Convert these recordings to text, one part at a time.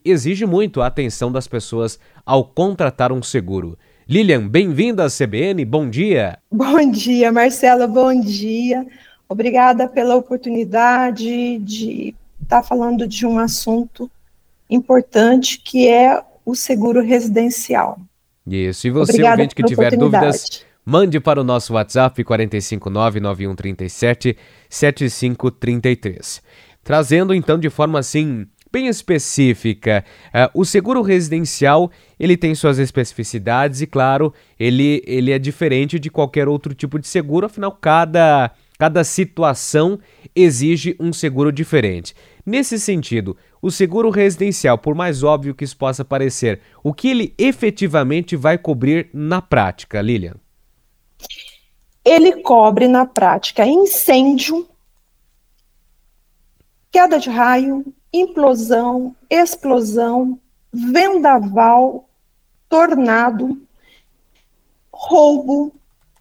exige muito a atenção das pessoas ao contratar um seguro. Lilian, bem-vinda à CBN, bom dia. Bom dia, Marcelo, bom dia. Obrigada pela oportunidade de estar falando de um assunto importante que é o seguro residencial. Isso, e você, Obrigada ouvinte que pela tiver dúvidas, oportunidade. mande para o nosso WhatsApp 459-9137-7533. Trazendo então de forma assim bem específica, o seguro residencial ele tem suas especificidades e claro, ele é diferente de qualquer outro tipo de seguro, afinal cada situação exige um seguro diferente. Nesse sentido, o seguro residencial, por mais óbvio que isso possa parecer, o que ele efetivamente vai cobrir na prática, Lilian? Ele cobre na prática incêndio, queda de raio, implosão, explosão, vendaval, tornado, roubo,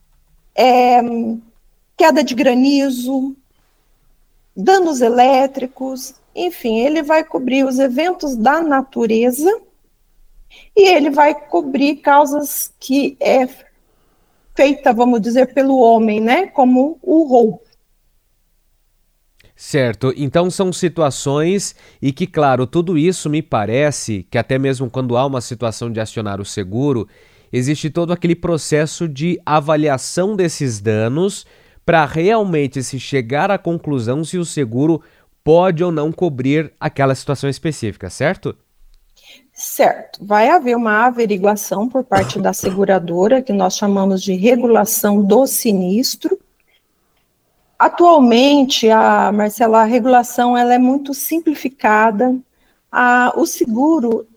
queda de granizo, danos elétricos, enfim, ele vai cobrir os eventos da natureza e ele vai cobrir causas que é feita, vamos dizer, pelo homem, né, como o roubo. Certo, então são situações e que, claro, tudo isso me parece que até mesmo quando há uma situação de acionar o seguro, existe todo aquele processo de avaliação desses danos para realmente se chegar à conclusão se o seguro pode ou não cobrir aquela situação específica, certo? Certo, vai haver uma averiguação por parte da seguradora, que nós chamamos de regulação do sinistro. Atualmente, Marcela, a regulação ela é muito simplificada. O seguro,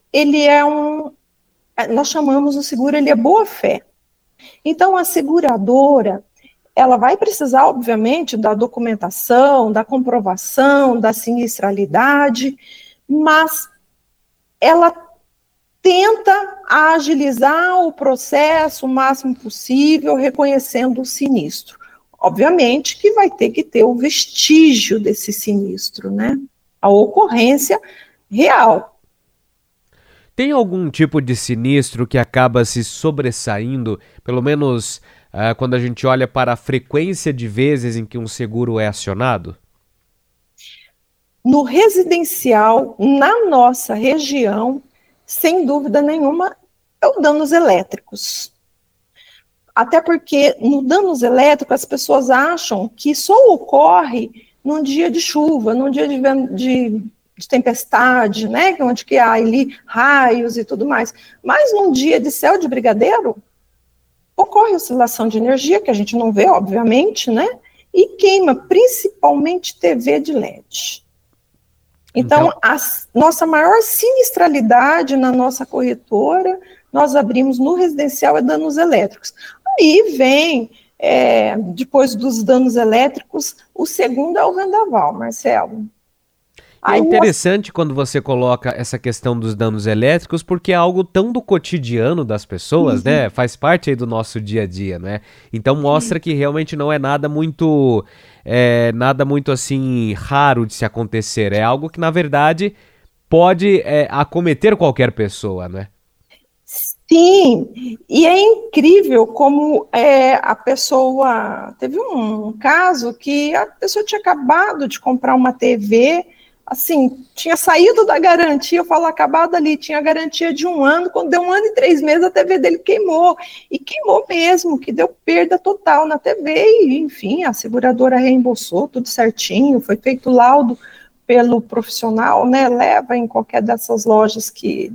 nós chamamos o seguro, ele é boa-fé. Então, a seguradora, ela vai precisar, obviamente, da documentação, da comprovação, da sinistralidade, mas ela tenta agilizar o processo o máximo possível, reconhecendo o sinistro. Obviamente que vai ter que ter o vestígio desse sinistro, né? A ocorrência real. Tem algum tipo de sinistro que acaba se sobressaindo, pelo menos quando a gente olha para a frequência de vezes em que um seguro é acionado? No residencial, na nossa região, sem dúvida nenhuma, é o danos elétricos. Até porque no danos elétricos as pessoas acham que só ocorre num dia de chuva, num dia de tempestade, né? Onde que há ali raios e tudo mais. Mas num dia de céu de brigadeiro, ocorre oscilação de energia, que a gente não vê, obviamente, né? E queima principalmente TV de LED. Então, a nossa maior sinistralidade na nossa corretora, nós abrimos no residencial é danos elétricos. Aí vem, depois dos danos elétricos, o segundo é o vendaval, Marcelo. É interessante quando você coloca essa questão dos danos elétricos, porque é algo tão do cotidiano das pessoas, né? Faz parte aí do nosso dia a dia, né? Então mostra que realmente não é nada muito assim raro de se acontecer. É algo que na verdade pode acometer qualquer pessoa, né? Sim, e é incrível como a pessoa... Teve um caso que a pessoa tinha acabado de comprar uma TV, assim, tinha saído da garantia, eu falo acabado ali, tinha garantia de 1 ano, quando deu 1 ano e 3 meses a TV dele queimou, e queimou mesmo, que deu perda total na TV, e enfim, a seguradora reembolsou tudo certinho, foi feito laudo pelo profissional, né, leva em qualquer dessas lojas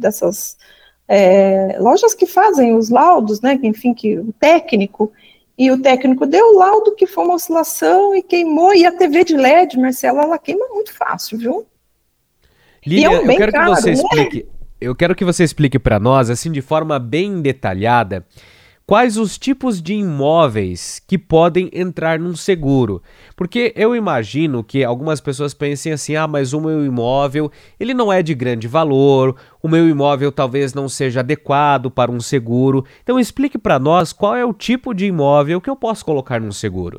lojas que fazem os laudos, né, enfim, que o técnico deu o laudo que foi uma oscilação e queimou, e a TV de LED, Marcela, ela queima muito fácil, viu? Lilian, e é um bem caro, eu quero que você explique para nós, assim, de forma bem detalhada, quais os tipos de imóveis que podem entrar num seguro. Porque eu imagino que algumas pessoas pensem assim, mas o meu imóvel, ele não é de grande valor, o meu imóvel talvez não seja adequado para um seguro. Então explique para nós qual é o tipo de imóvel que eu posso colocar num seguro.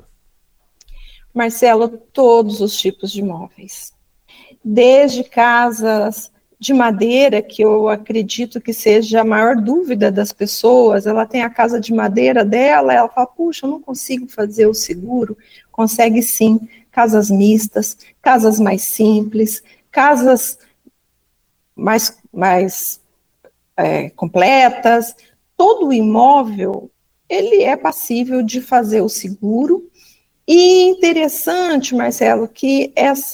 Marcelo, todos os tipos de imóveis. Desde casas de madeira, que eu acredito que seja a maior dúvida das pessoas, ela tem a casa de madeira dela, ela fala, puxa, eu não consigo fazer o seguro. Consegue sim, casas mistas, casas mais simples, casas mais completas, todo o imóvel, ele é passível de fazer o seguro. E interessante, Marcelo, que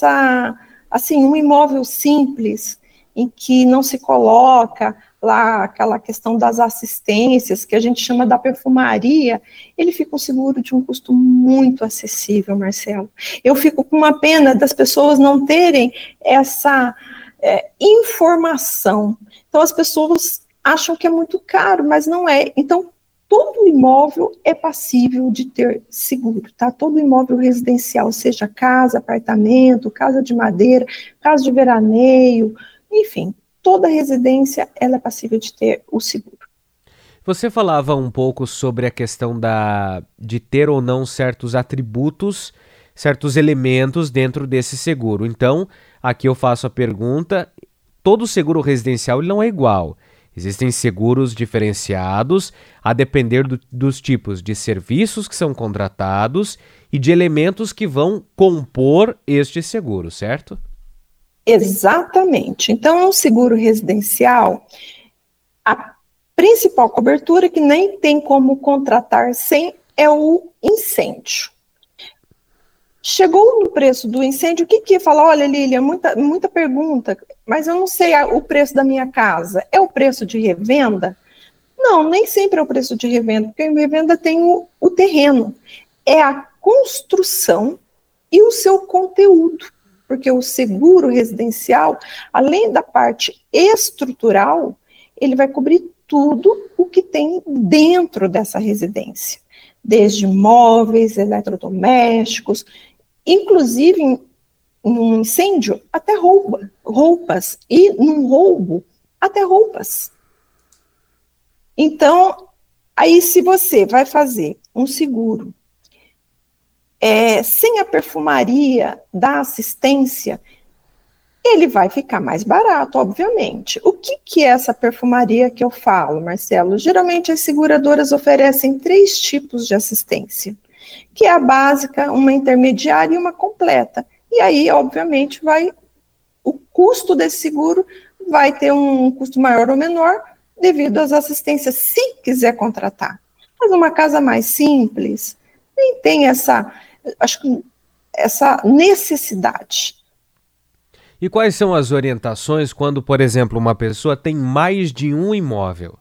um imóvel simples, em que não se coloca lá aquela questão das assistências, que a gente chama da perfumaria, ele fica um seguro de um custo muito acessível, Marcelo. Eu fico com uma pena das pessoas não terem essa informação. Então, as pessoas acham que é muito caro, mas não é. Então, todo imóvel é passível de ter seguro, tá? Todo imóvel residencial, seja casa, apartamento, casa de madeira, casa de veraneio, enfim, toda residência ela é passível de ter o seguro. Você falava um pouco sobre a questão de ter ou não certos atributos, certos elementos dentro desse seguro. Então, aqui eu faço a pergunta, todo seguro residencial ele não é igual. Existem seguros diferenciados a depender dos tipos de serviços que são contratados e de elementos que vão compor este seguro, certo? Exatamente. Então, o seguro residencial, a principal cobertura que nem tem como contratar sem é o incêndio. Chegou no preço do incêndio, o que fala? Olha, Lília, muita pergunta, mas eu não sei o preço da minha casa. É o preço de revenda? Não, nem sempre é o preço de revenda, porque em revenda tem o terreno. É a construção e o seu conteúdo, porque o seguro residencial, além da parte estrutural, ele vai cobrir tudo o que tem dentro dessa residência, desde móveis, eletrodomésticos, inclusive em um incêndio, até roupas, e num roubo, até roupas. Então, aí se você vai fazer um seguro sem a perfumaria da assistência, ele vai ficar mais barato, obviamente. O que é essa perfumaria que eu falo, Marcelo? Geralmente as seguradoras oferecem 3 tipos de assistência, que é a básica, uma intermediária e uma completa. E aí, obviamente, o custo desse seguro vai ter um custo maior ou menor devido às assistências, se quiser contratar. Mas uma casa mais simples, nem tem essa necessidade. E quais são as orientações quando, por exemplo, uma pessoa tem mais de um imóvel?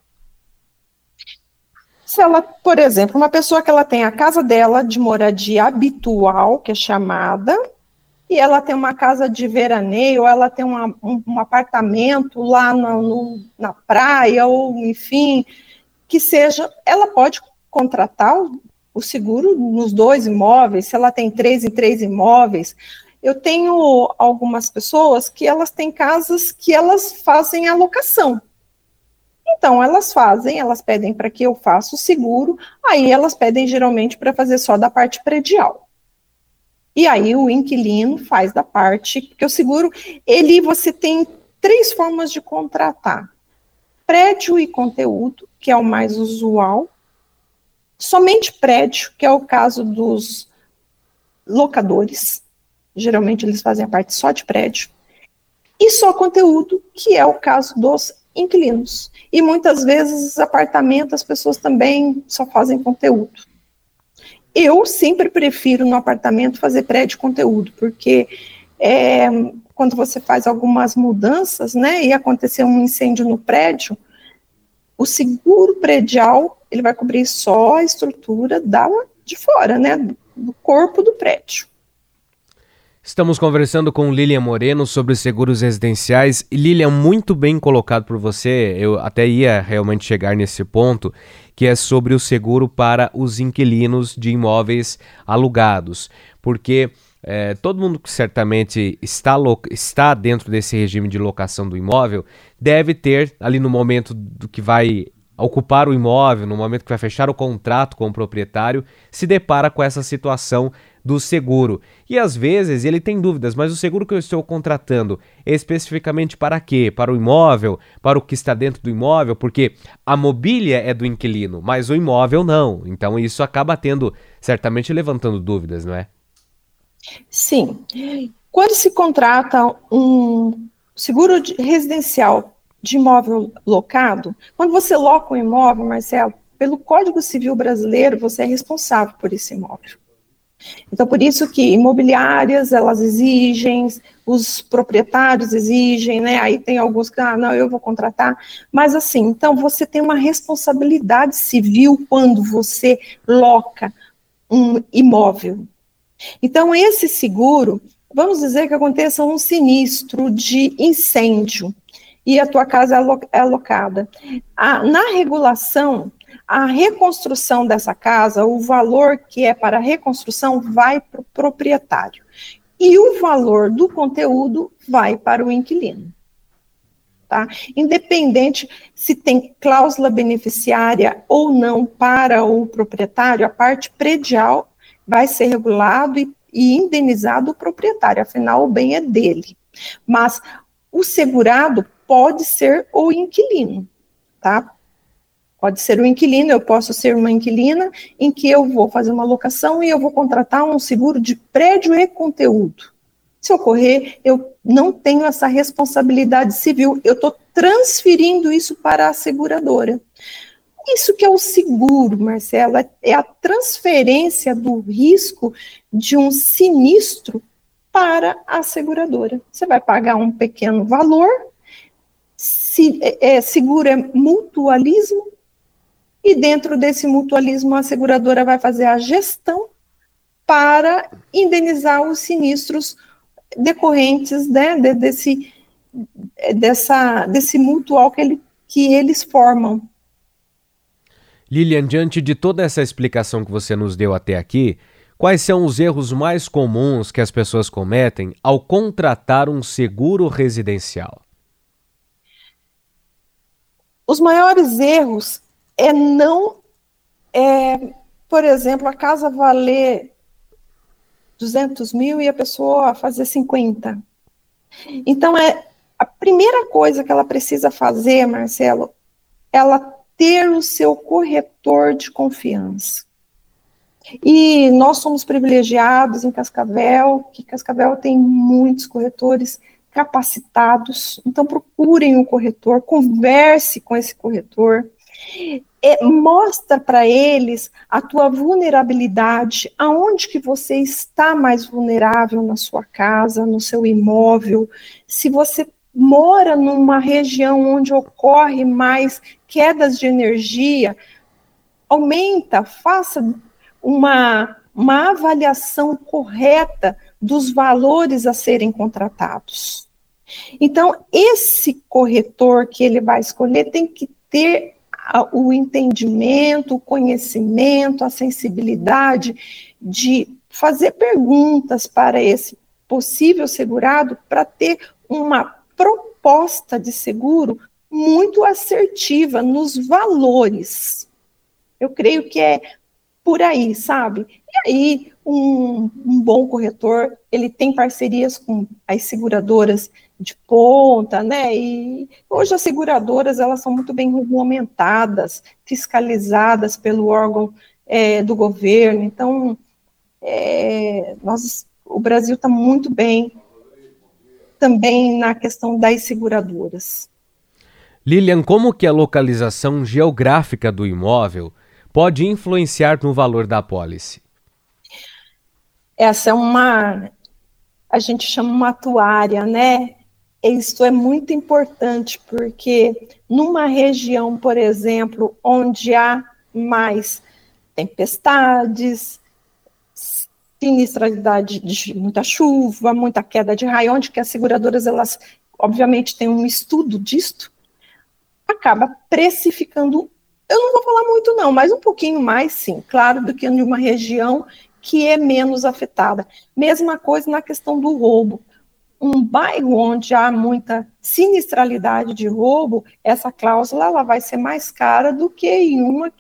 Se ela, por exemplo, uma pessoa que ela tem a casa dela de moradia habitual, que é chamada, e ela tem uma casa de veraneio, ou ela tem um apartamento lá na praia, ou enfim, que seja, ela pode contratar o seguro nos 2 imóveis, se ela tem 3 em 3 imóveis. Eu tenho algumas pessoas que elas têm casas que elas fazem alocação. Então, elas pedem para que eu faça o seguro, aí elas pedem geralmente para fazer só da parte predial. E aí o inquilino faz da parte, porque o seguro, você tem 3 formas de contratar. Prédio e conteúdo, que é o mais usual. Somente prédio, que é o caso dos locadores. Geralmente eles fazem a parte só de prédio. E só conteúdo, que é o caso dos inquilinos. E muitas vezes apartamento, as pessoas também só fazem conteúdo. Eu sempre prefiro no apartamento fazer prédio conteúdo, porque quando você faz algumas mudanças, né, e acontecer um incêndio no prédio, o seguro predial, ele vai cobrir só a estrutura de fora, né, do corpo do prédio. Estamos conversando com Lilian Moreno sobre seguros residenciais. E Lilian, muito bem colocado por você, eu até ia realmente chegar nesse ponto, que é sobre o seguro para os inquilinos de imóveis alugados. Porque todo mundo que certamente está dentro desse regime de locação do imóvel deve ter, ali no momento do que vai ocupar o imóvel, no momento que vai fechar o contrato com o proprietário, se depara com essa situação do seguro. E às vezes ele tem dúvidas, mas o seguro que eu estou contratando é especificamente para quê? Para o imóvel? Para o que está dentro do imóvel? Porque a mobília é do inquilino, mas o imóvel não. Então isso acaba tendo, certamente levantando dúvidas, não é? Sim. Quando se contrata um seguro residencial de imóvel locado, quando você loca um imóvel, Marcelo, pelo Código Civil brasileiro, você é responsável por esse imóvel. Então, por isso que imobiliárias, elas exigem, os proprietários exigem, né? Aí tem alguns que, não, eu vou contratar. Mas assim, então você tem uma responsabilidade civil quando você loca um imóvel. Então, esse seguro, vamos dizer que aconteça um sinistro de incêndio e a tua casa é alocada. Na regulação, a reconstrução dessa casa, o valor que é para a reconstrução vai para o proprietário. E o valor do conteúdo vai para o inquilino. Tá? Independente se tem cláusula beneficiária ou não para o proprietário, a parte predial vai ser regulado e indenizado o proprietário, afinal o bem é dele. Mas o segurado pode ser o inquilino, tá? Pode ser o inquilino, eu posso ser uma inquilina em que eu vou fazer uma locação e eu vou contratar um seguro de prédio e conteúdo. Se ocorrer, eu não tenho essa responsabilidade civil, eu estou transferindo isso para a seguradora. Isso que é o seguro, Marcela, é a transferência do risco de um sinistro para a seguradora. Você vai pagar um pequeno valor, seguro é mutualismo, e dentro desse mutualismo a seguradora vai fazer a gestão para indenizar os sinistros decorrentes, né, desse mutual que eles formam. Lilian, diante de toda essa explicação que você nos deu até aqui, quais são os erros mais comuns que as pessoas cometem ao contratar um seguro residencial? Os maiores erros por exemplo, a casa valer 200 mil e a pessoa fazer 50. Então, a primeira coisa que ela precisa fazer, Marcelo, ela ter o seu corretor de confiança. E nós somos privilegiados em Cascavel, que Cascavel tem muitos corretores capacitados, então procurem um corretor, converse com esse corretor, mostra para eles a tua vulnerabilidade, aonde que você está mais vulnerável na sua casa, no seu imóvel, se você mora numa região onde ocorre mais quedas de energia, aumenta, faça uma avaliação correta dos valores a serem contratados. Então, esse corretor que ele vai escolher tem que ter o entendimento, o conhecimento, a sensibilidade de fazer perguntas para esse possível segurado para ter uma proposta de seguro muito assertiva nos valores. Eu creio que é por aí, sabe? E aí, um bom corretor, ele tem parcerias com as seguradoras de ponta, né? E hoje as seguradoras, elas são muito bem regulamentadas, fiscalizadas pelo órgão do governo. Então, o Brasil está muito bem também na questão das seguradoras. Lilian, como que a localização geográfica do imóvel pode influenciar no valor da apólice? Essa a gente chama uma atuária, né? Isso é muito importante, porque numa região, por exemplo, onde há mais tempestades, sinistralidade de muita chuva, muita queda de raio, onde que as seguradoras, elas, obviamente, têm um estudo disto, acaba precificando, eu não vou falar muito não, mas um pouquinho mais, sim, claro, do que em uma região que é menos afetada. Mesma coisa na questão do roubo. Um bairro onde há muita sinistralidade de roubo, essa cláusula ela vai ser mais cara do que em uma que não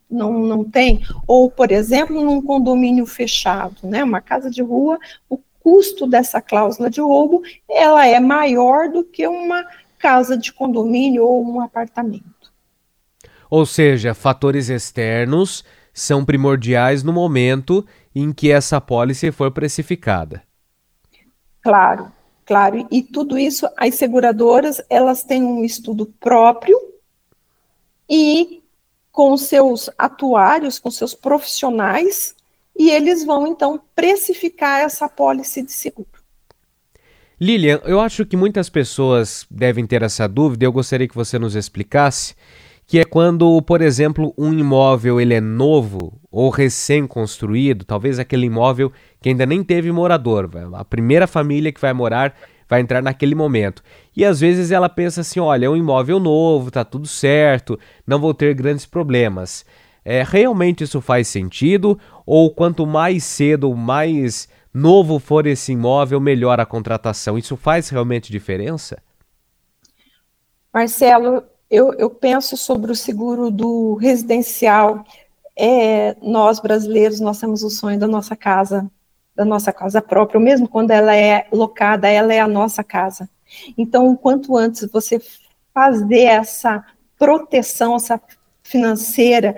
não tem, ou, por exemplo, num condomínio fechado, né, uma casa de rua, o custo dessa cláusula de roubo, ela é maior do que uma casa de condomínio ou um apartamento. Ou seja, fatores externos são primordiais no momento em que essa apólice for precificada. Claro, claro. E tudo isso, as seguradoras, elas têm um estudo próprio e com seus atuários, com seus profissionais, e eles vão, então, precificar essa apólice de seguro. Lilian, eu acho que muitas pessoas devem ter essa dúvida e eu gostaria que você nos explicasse, que é quando, por exemplo, um imóvel ele é novo ou recém-construído, talvez aquele imóvel que ainda nem teve morador, a primeira família que vai morar vai entrar naquele momento. E às vezes ela pensa assim, olha, é um imóvel novo, tá tudo certo, não vou ter grandes problemas. Realmente isso faz sentido? Ou quanto mais cedo, mais novo for esse imóvel, melhor a contratação? Isso faz realmente diferença? Marcelo, eu penso sobre o seguro do residencial. Nós, brasileiros, nós temos o sonho da nossa casa própria, mesmo quando ela é locada, ela é a nossa casa. Então, o quanto antes você fazer essa proteção, essa financeira,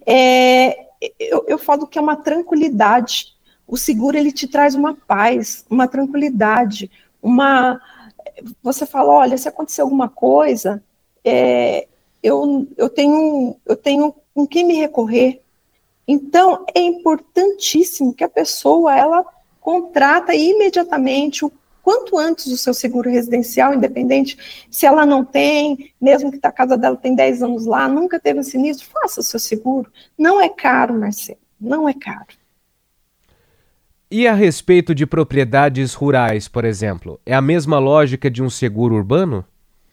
eu falo que é uma tranquilidade. O seguro, ele te traz uma paz, uma tranquilidade, você fala, olha, se acontecer alguma coisa, eu tenho com quem me recorrer. Então, é importantíssimo que a pessoa, ela contrata imediatamente, o quanto antes, o seu seguro residencial, independente se ela não tem, mesmo que a casa dela tem 10 anos lá, nunca teve um sinistro, faça o seu seguro. Não é caro, Marcelo, não é caro. E a respeito de propriedades rurais, por exemplo, é a mesma lógica de um seguro urbano?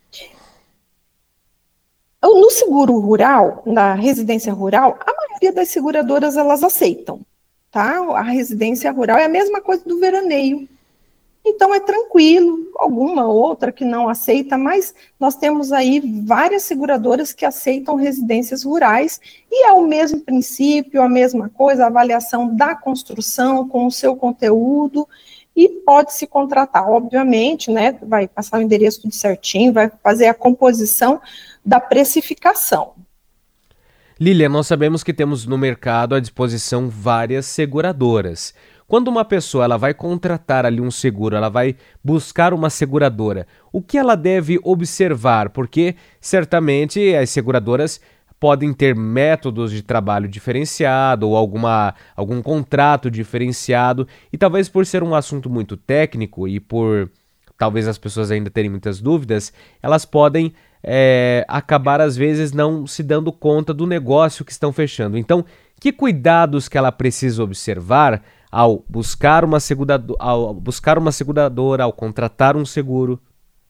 No seguro rural, na residência rural, a maioria das seguradoras, elas aceitam, tá? A residência rural é a mesma coisa do veraneio. Então é tranquilo, alguma outra que não aceita, mas nós temos aí várias seguradoras que aceitam residências rurais e é o mesmo princípio, a mesma coisa, a avaliação da construção com o seu conteúdo e pode se contratar, obviamente, né? Vai passar o endereço tudo certinho, vai fazer a composição da precificação. Lilian, nós sabemos que temos no mercado à disposição várias seguradoras. Quando uma pessoa ela vai contratar ali um seguro, ela vai buscar uma seguradora, o que ela deve observar? Porque certamente as seguradoras podem ter métodos de trabalho diferenciado ou algum contrato diferenciado e talvez por ser um assunto muito técnico e por talvez as pessoas ainda terem muitas dúvidas, elas podem acabar às vezes não se dando conta do negócio que estão fechando. Então, que cuidados que ela precisa observar ao buscar uma seguradora, ao contratar um seguro?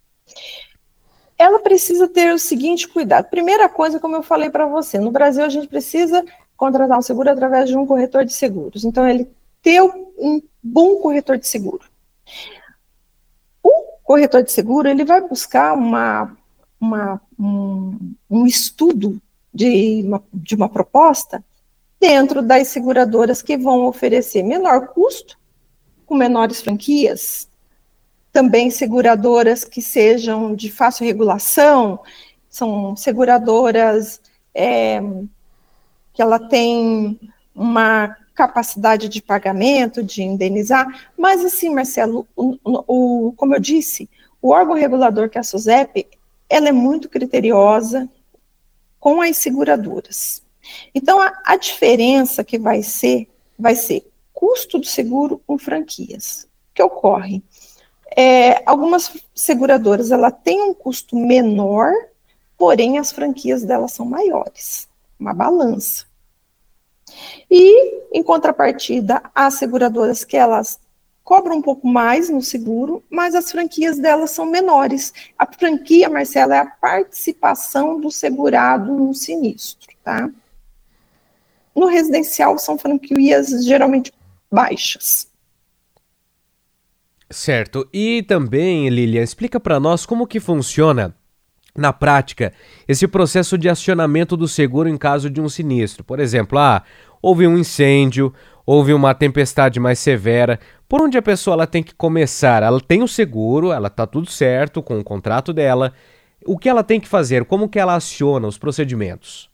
Ela precisa ter o seguinte cuidado. Primeira coisa, como eu falei para você, no Brasil a gente precisa contratar um seguro através de um corretor de seguros. Então, ele ter um bom corretor de seguro. O corretor de seguro, ele vai buscar um estudo de uma proposta dentro das seguradoras que vão oferecer menor custo, com menores franquias, também seguradoras que sejam de fácil regulação, são seguradoras que ela tem uma capacidade de pagamento, de indenizar, mas assim, Marcelo, como eu disse, o órgão regulador que é a SUSEP, ela é muito criteriosa com as seguradoras. Então, a diferença que vai ser custo do seguro com franquias. O que ocorre? Algumas seguradoras, ela tem um custo menor, porém as franquias delas são maiores. Uma balança. E, em contrapartida, há seguradoras que elas cobram um pouco mais no seguro, mas as franquias delas são menores. A franquia, Marcela, é a participação do segurado no sinistro, tá? No residencial são franquias geralmente baixas. Certo. E também, Lilian, explica para nós como que funciona na prática, esse processo de acionamento do seguro em caso de um sinistro? Por exemplo, houve um incêndio, houve uma tempestade mais severa. Por onde a pessoa ela tem que começar? Ela tem o seguro, ela está tudo certo com o contrato dela. O que ela tem que fazer? Como que ela aciona os procedimentos?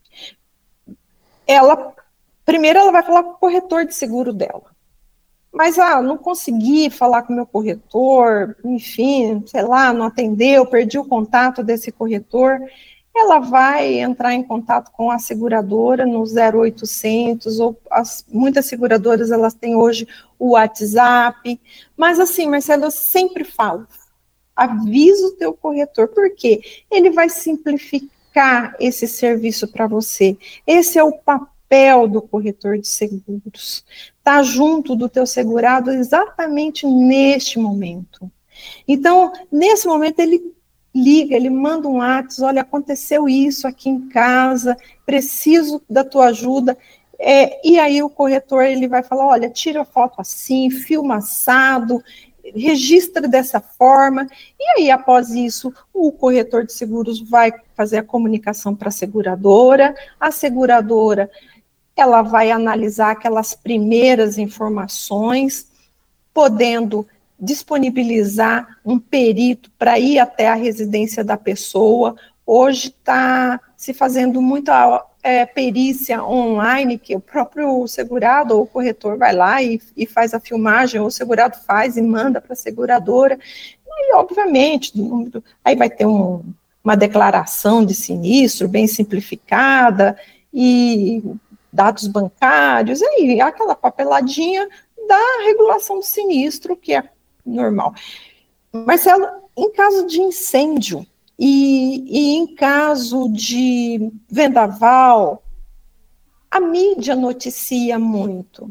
Primeiro ela vai falar com o corretor de seguro dela. Mas, não consegui falar com o meu corretor, enfim, sei lá, não atendeu, perdi o contato desse corretor. Ela vai entrar em contato com a seguradora no 0800, ou muitas seguradoras, elas têm hoje o WhatsApp. Mas, assim, Marcelo, eu sempre falo, avisa o teu corretor, porque ele vai simplificar esse serviço para você. Esse é o papel do corretor de seguros, tá junto do teu segurado exatamente neste momento. Então, nesse momento, ele liga, ele manda um WhatsApp, olha, aconteceu isso aqui em casa, preciso da tua ajuda, e aí o corretor, ele vai falar, olha, tira a foto assim, filma assado, registra dessa forma, e aí, após isso, o corretor de seguros vai fazer a comunicação para a seguradora, ela vai analisar aquelas primeiras informações, podendo disponibilizar um perito para ir até a residência da pessoa. Hoje está se fazendo muita perícia online, que o próprio segurado ou o corretor vai lá e faz a filmagem, ou o segurado faz e manda para a seguradora. E, obviamente, aí vai ter uma declaração de sinistro bem simplificada, e dados bancários, aí aquela papeladinha da regulação do sinistro, que é normal. Marcelo, em caso de incêndio e em caso de vendaval, a mídia noticia muito.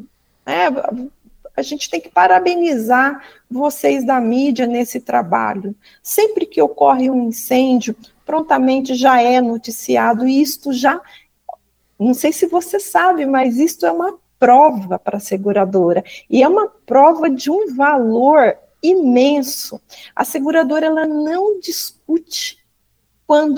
A gente tem que parabenizar vocês da mídia nesse trabalho. Sempre que ocorre um incêndio, prontamente já é noticiado, e isto já, não sei se você sabe, mas isto é uma prova para a seguradora, e é uma prova de um valor imenso. A seguradora, ela não discute quando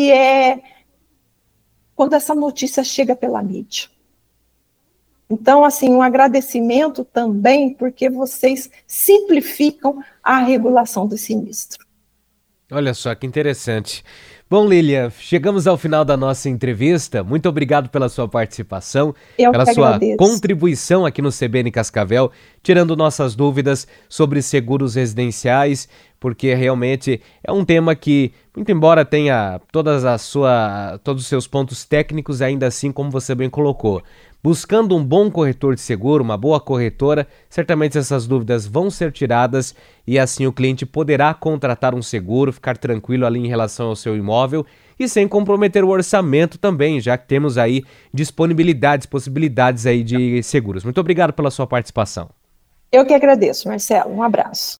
essa notícia chega pela mídia. Então, assim, um agradecimento também, porque vocês simplificam a regulação do sinistro. Olha só que interessante. Bom, Lília, chegamos ao final da nossa entrevista. Muito obrigado pela sua participação, pela sua contribuição aqui no CBN Cascavel, tirando nossas dúvidas sobre seguros residenciais, porque realmente é um tema que, muito embora tenha todos os seus pontos técnicos, ainda assim, como você bem colocou, buscando um bom corretor de seguro, uma boa corretora, certamente essas dúvidas vão ser tiradas e assim o cliente poderá contratar um seguro, ficar tranquilo ali em relação ao seu imóvel e sem comprometer o orçamento também, já que temos aí possibilidades aí de seguros. Muito obrigado pela sua participação. Eu que agradeço, Marcelo. Um abraço.